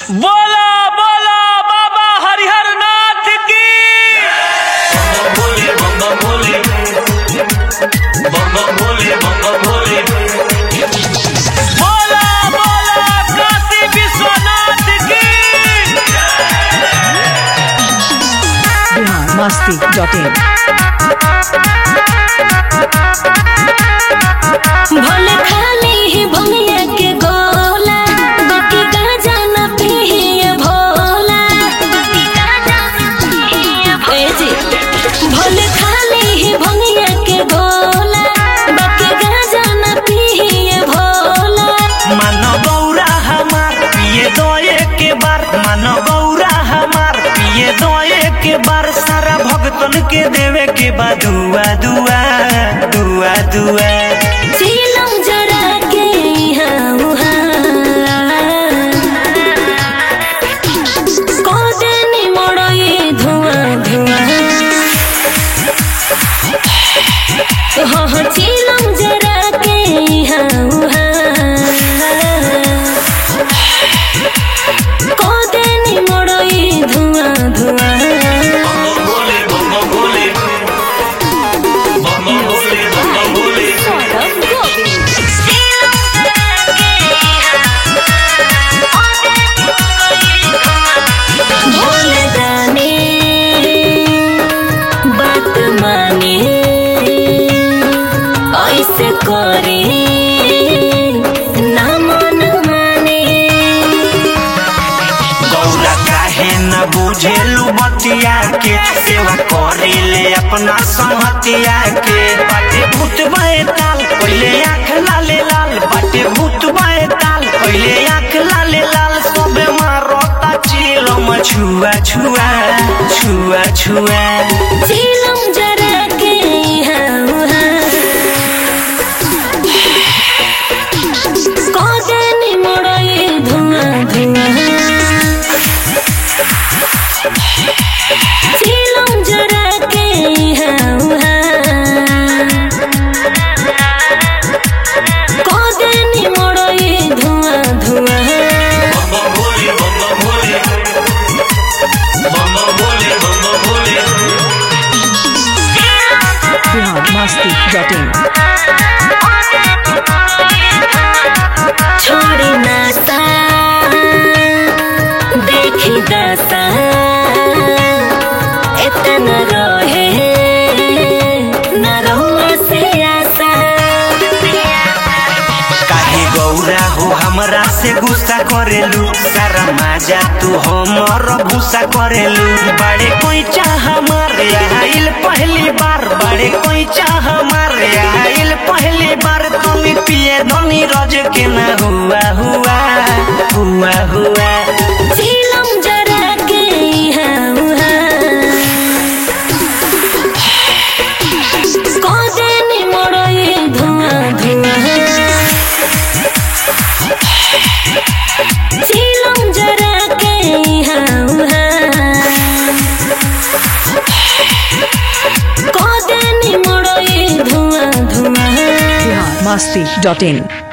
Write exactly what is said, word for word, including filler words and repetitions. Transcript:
बोला बोला बाबा हरिहर नाथ की। बोले बम्बा बोले बम्बा बोले बम्बा बोले बोला बोला काशी विश्वनाथ की। Bihar Masti dot in. भोले खाली ही भंगिया के गोला, बाकी गांजा न पिए भोला, बाकी गांजा न पिए भोला। भोले खाली ही भंगिया के गोला, बाकी गांजा न पिए भोला। मानो गौरा हमार पिए दो एक बार, मानो गौरा हमार पिए दो एक बार। सारा भक्तन के देवे के बा दुआ दुआ दुआ दुआ। सीलम जरा के यहाँ वहाँ, कोदेनी मोड़ो ये धुआं धुआं। हो हो सीलम जरा के यहाँ वहाँ, कोदेनी मोड़ो ये धुआं धुआं। बोले बम्बा बोले बम्बा बोले बम्बा बोले भोले दाने बात माने, ऐसे करे ना मन माने। गौरा काहे न बुझेलू बतिया के, सेवा करेले अपना संहतिया के। बाटे भूत बैताल पहले आँख लाले लाल, बाटे भूत बैताल पहले आँख लाले लाल। सबे मारता चिलम छुआ छुआ छुआ छुआ। सीलम जरा के यहाँ वहाँ, कोदेनी मोड़ो ये धुआं धुआं। सीलम जरा के यहाँ वहाँ, कोदेनी मोड़ो ये धुआं धुआं। बम्बा बोले बम्बा बोले बम्बा बोले बम्बा बोले बिहार मस्ती डॉट इन। छोड़ी नाता देखी दाता, इतना रोहे न रहुआ से आसा। काहे गौरा हो हमरा से गुस्सा करेलू, सारा माजा तू हमर भूसा करेलू। बड़े कोई चाह हमारे आइल पहली बार, बड़े कोई चाह हमारे आइल पहली बार। तुम पिए धनी रज के ना हुआ हुआ हुआ हुआ। सीलम जरा के यहाँ वहाँ, कोदेनी मोड़ो ये धुआं धुआं। सीलम जरा के यहाँ वहाँ, कोदेनी मोड़ो ये धुआं धुआं। बिहार मस्ती डॉट इन।